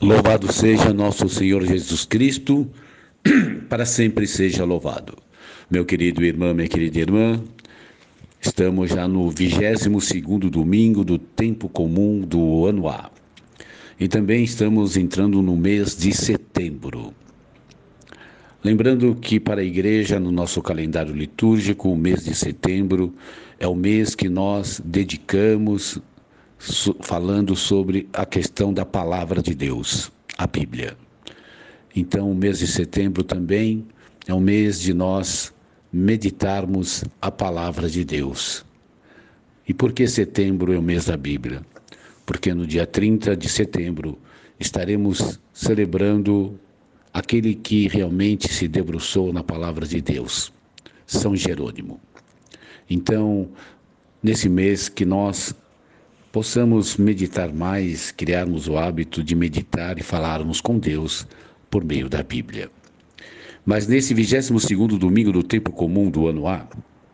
Louvado seja nosso Senhor Jesus Cristo, para sempre seja louvado. Meu querido irmão, minha querida irmã, estamos já no 22º domingo do tempo comum do ano A. E também estamos entrando no mês de setembro. Lembrando que para a igreja, no nosso calendário litúrgico, o mês de setembro é o mês que nós dedicamos falando sobre a questão da palavra de Deus, a Bíblia. Então, o mês de setembro também é um mês de nós meditarmos a palavra de Deus. E por que setembro é o mês da Bíblia? Porque no dia 30 de setembro estaremos celebrando aquele que realmente se debruçou na palavra de Deus, São Jerônimo. Então, nesse mês que nós possamos meditar mais, criarmos o hábito de meditar e falarmos com Deus por meio da Bíblia. Mas nesse 22º domingo do tempo comum do ano A,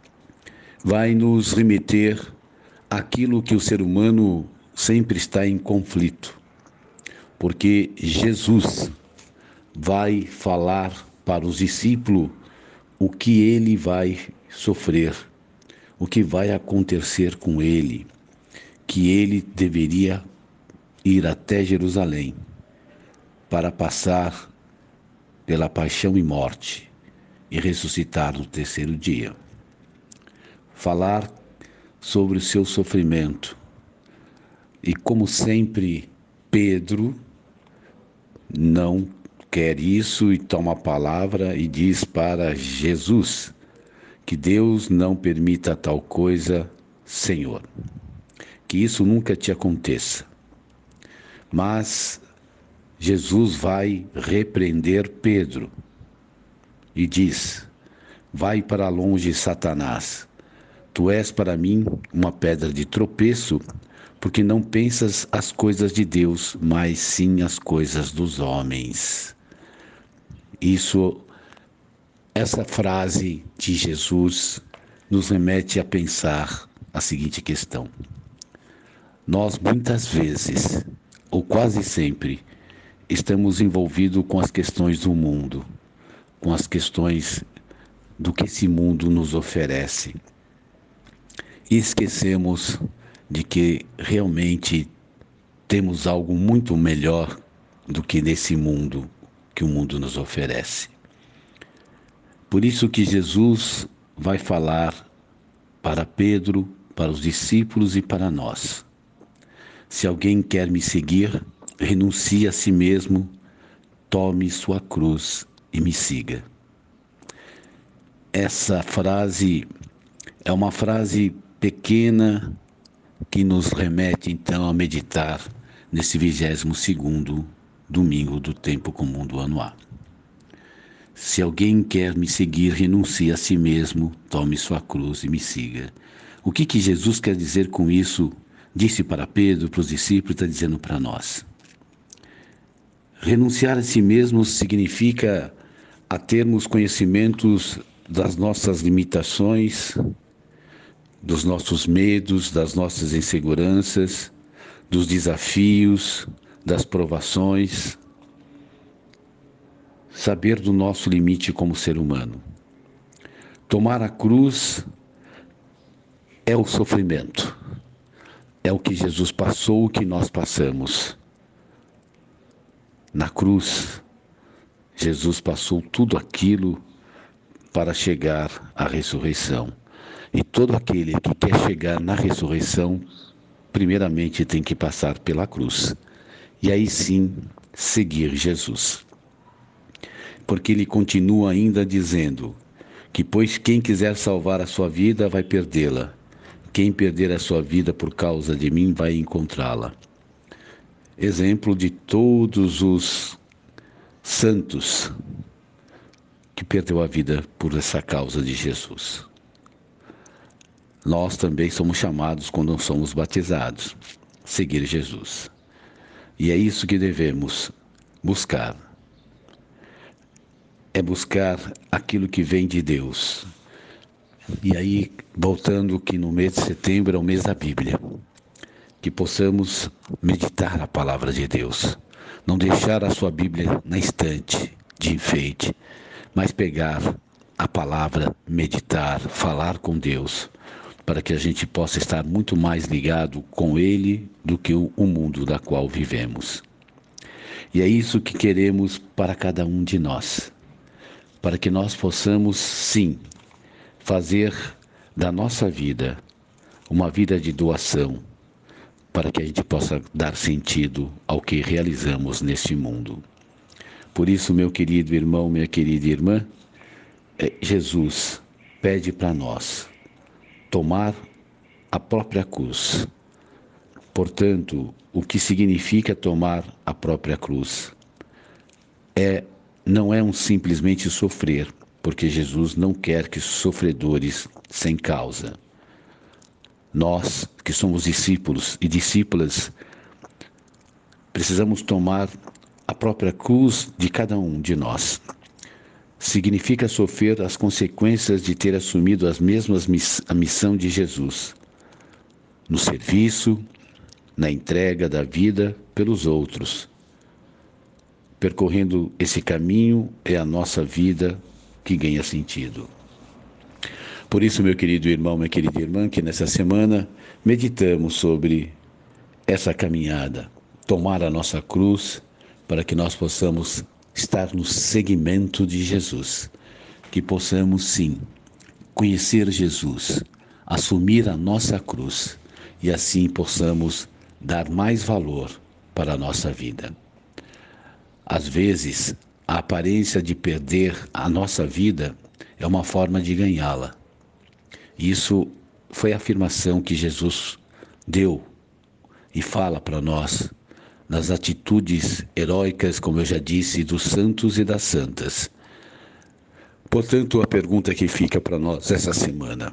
vai nos remeter àquilo que o ser humano sempre está em conflito. Porque Jesus vai falar para os discípulos o que ele vai sofrer, o que vai acontecer com ele, que ele deveria ir até Jerusalém para passar pela paixão e morte e ressuscitar no terceiro dia. Falar sobre o seu sofrimento. E como sempre, Pedro não quer isso e toma a palavra e diz para Jesus que Deus não permita tal coisa, Senhor. Que isso nunca te aconteça. Mas Jesus vai repreender Pedro e diz: vai para longe, Satanás. Tu és para mim uma pedra de tropeço, porque não pensas as coisas de Deus, mas sim as coisas dos homens. Essa frase de Jesus nos remete a pensar a seguinte questão. Nós muitas vezes, ou quase sempre, estamos envolvidos com as questões do mundo, com as questões do que esse mundo nos oferece. E esquecemos de que realmente temos algo muito melhor do que nesse mundo que o mundo nos oferece. Por isso que Jesus vai falar para Pedro, para os discípulos e para nós. Se alguém quer me seguir, renuncie a si mesmo, tome sua cruz e me siga. Essa frase é uma frase pequena que nos remete então a meditar nesse 22º domingo do tempo comum do ano A. Se alguém quer me seguir, renuncie a si mesmo, tome sua cruz e me siga. O que Jesus quer dizer com isso? Disse para Pedro, para os discípulos, está dizendo para nós. Renunciar a si mesmo significa a termos conhecimentos das nossas limitações, dos nossos medos, das nossas inseguranças, dos desafios, das provações, saber do nosso limite como ser humano. Tomar a cruz é o sofrimento, é o que Jesus passou, o que nós passamos. Na cruz, Jesus passou tudo aquilo para chegar à ressurreição. E todo aquele que quer chegar na ressurreição, primeiramente tem que passar pela cruz. E aí sim, seguir Jesus. Porque ele continua ainda dizendo que, pois quem quiser salvar a sua vida, vai perdê-la. Quem perder a sua vida por causa de mim, vai encontrá-la. Exemplo de todos os santos que perdeu a vida por essa causa de Jesus. Nós também somos chamados, quando somos batizados, seguir Jesus. E é isso que devemos buscar. É buscar aquilo que vem de Deus. E aí, voltando que no mês de setembro é o mês da Bíblia, que possamos meditar a palavra de Deus. Não deixar a sua Bíblia na estante de enfeite, mas pegar a palavra, meditar, falar com Deus, para que a gente possa estar muito mais ligado com Ele do que o mundo da qual vivemos. E é isso que queremos para cada um de nós, para que nós possamos, sim, fazer da nossa vida uma vida de doação, para que a gente possa dar sentido ao que realizamos neste mundo. Por isso, meu querido irmão, minha querida irmã, Jesus pede para nós tomar a própria cruz. Portanto, o que significa tomar a própria cruz? Não é simplesmente sofrer, porque Jesus não quer que sofredores sem causa. Nós, que somos discípulos e discípulas, precisamos tomar a própria cruz de cada um de nós. Significa sofrer as consequências de ter assumido a missão de Jesus, no serviço, na entrega da vida pelos outros. Percorrendo esse caminho é a nossa vida que ganha sentido. Por isso, meu querido irmão, minha querida irmã, que nessa semana meditamos sobre essa caminhada, tomar a nossa cruz para que nós possamos estar no seguimento de Jesus, que possamos sim conhecer Jesus, assumir a nossa cruz e assim possamos dar mais valor para a nossa vida. Às vezes, a aparência de perder a nossa vida é uma forma de ganhá-la. Isso foi a afirmação que Jesus deu e fala para nós nas atitudes heróicas, como eu já disse, dos santos e das santas. Portanto, a pergunta que fica para nós essa semana: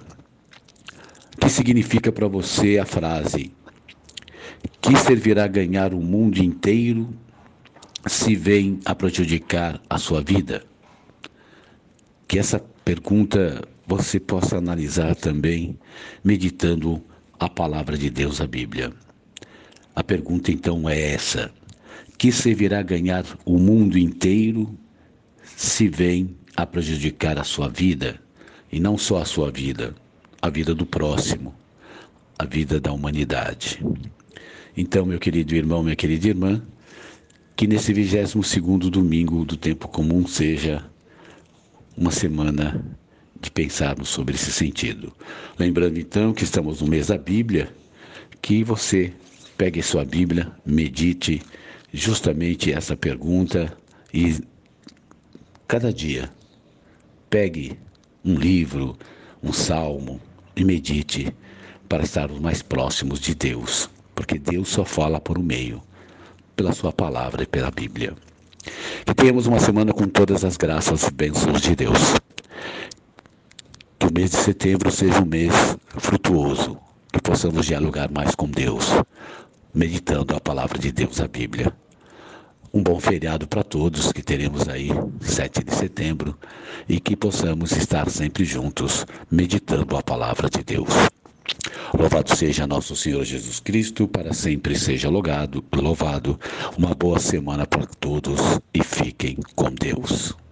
o que significa para você a frase "que servirá ganhar o mundo inteiro se vem a prejudicar a sua vida"? Que essa pergunta você possa analisar também, meditando a palavra de Deus, a Bíblia. A pergunta então é essa: que servirá ganhar o mundo inteiro se vem a prejudicar a sua vida? E não só a sua vida, a vida do próximo, a vida da humanidade. Então, meu querido irmão, minha querida irmã, que nesse 22º domingo do tempo comum seja uma semana de pensarmos sobre esse sentido. Lembrando então que estamos no mês da Bíblia, que você pegue sua Bíblia, medite justamente essa pergunta e cada dia pegue um livro, um salmo e medite para estarmos mais próximos de Deus, porque Deus só fala por um meio, pela sua palavra e pela Bíblia. Que tenhamos uma semana com todas as graças e bênçãos de Deus. Que o mês de setembro seja um mês frutuoso, que possamos dialogar mais com Deus, meditando a palavra de Deus, a Bíblia. Um bom feriado para todos que teremos aí, 7 de setembro, e que possamos estar sempre juntos, meditando a palavra de Deus. Louvado seja nosso Senhor Jesus Cristo, para sempre seja louvado. Uma boa semana para todos e fiquem com Deus.